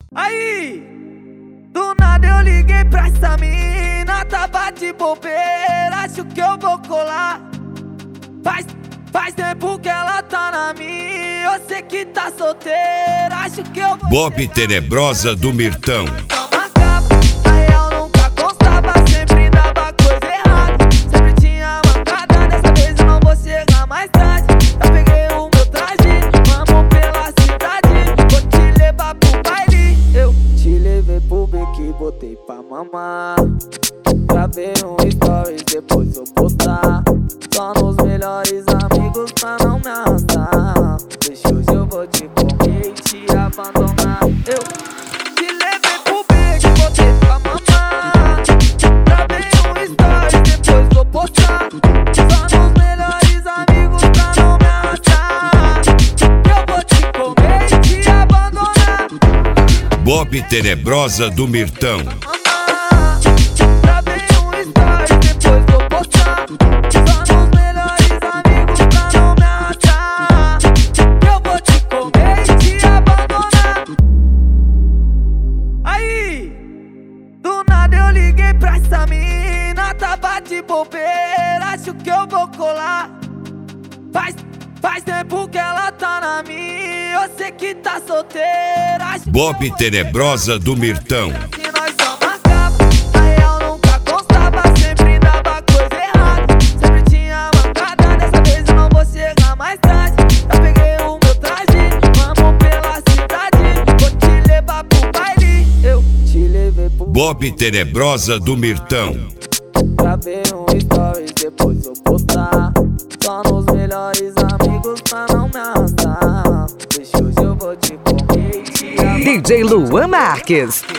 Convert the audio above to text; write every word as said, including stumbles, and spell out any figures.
Aí, do nada eu liguei pra essa mina, tava de bobeira, acho que eu vou colar. Faz, faz tempo que ela tá na minha, eu sei que tá solteira, acho que eu vou Bob Tenebrosa do Mirtão. Botei pra mamar, gravei um stories, depois vou postar. Só nos melhores amigos pra não me arrastar. Deixa hoje eu vou te comer e te abandonar. Eu te levei pro beijo, botei pra mamar. Gravei um stories, depois vou postar. Só nos melhores amigos pra não me arrastar. Eu vou te comer e te abandonar. Bob Tenebrosa do Mirtão. Gravei um story, depois vou postar. Só nos melhores amigos pra não me arrastar. Eu vou te comer e te abandonar. Aí, do nada eu liguei pra essa mina, tava de bobeira, acho que eu vou colar. Faz, faz tempo que ela tá na minha, eu sei que tá solteira. Acho Bob Tenebrosa do Mirtão. que nós só marcava, na real nunca constava, sempre dava coisa errada. Sempre tinha mancada, dessa vez eu não vou chegar mais tarde. Eu peguei o meu traje, vamos pela cidade, vou te levar pro baile. Eu te levei pro Bob Tenebrosa do Mirtão. Gravei um stories, depois vou postar. Só nos melhores amigos pra não me arrastar. Deixa hoje eu vou te comer e te abandonar. D J Luan Marques.